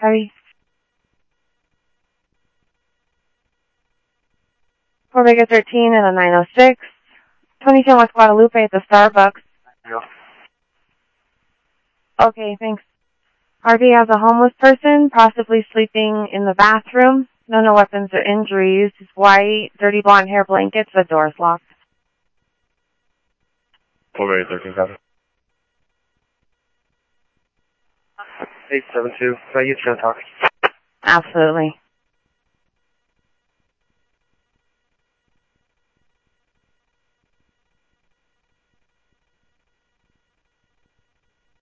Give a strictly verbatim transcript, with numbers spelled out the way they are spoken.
Heavy. four Vega thirteen and a nine oh six. twenty-two West Guadalupe at the Starbucks. Yeah. Okay, thanks. R V has a homeless person, possibly sleeping in the bathroom. No, no weapons or injuries. He's white, dirty blonde hair, blankets, the door's locked. four Vega thirteen, copy. eight seven two, can I get you on talk? Absolutely.